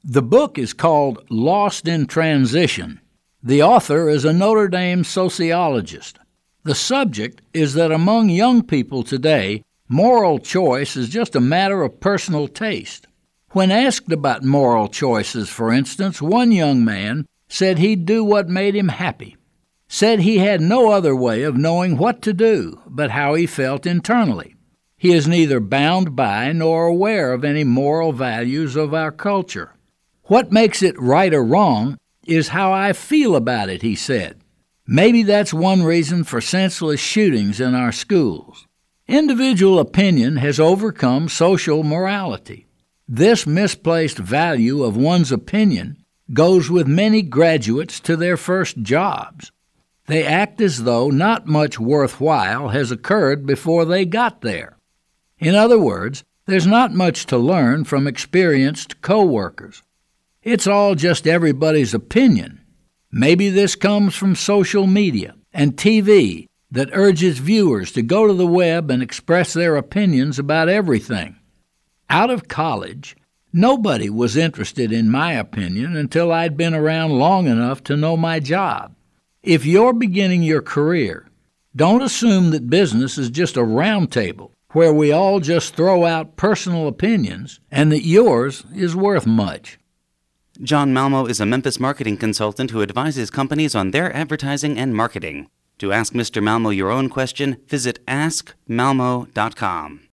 The book is called Lost in Transition. The author is a Notre Dame sociologist. The subject is that among young people today, moral choice is just a matter of personal taste. When asked about moral choices, for instance, one young man said he'd do what made him happy, said he had no other way of knowing what to do but how he felt internally. He is neither bound by nor aware of any moral values of our culture. What makes it right or wrong is how I feel about it, he said. Maybe that's one reason for senseless shootings in our schools. Individual opinion has overcome social morality. This misplaced value of one's opinion goes with many graduates to their first jobs. They act as though not much worthwhile has occurred before they got there. In other words, there's not much to learn from experienced co-workers. It's all just everybody's opinion. Maybe this comes from social media and TV that urges viewers to go to the web and express their opinions about everything. Out of college, nobody was interested in my opinion until I'd been around long enough to know my job. If you're beginning your career, don't assume that business is just a round table where we all just throw out personal opinions and that yours is worth much. John Malmo is a Memphis marketing consultant who advises companies on their advertising and marketing. To ask Mr. Malmo your own question, visit askmalmo.com.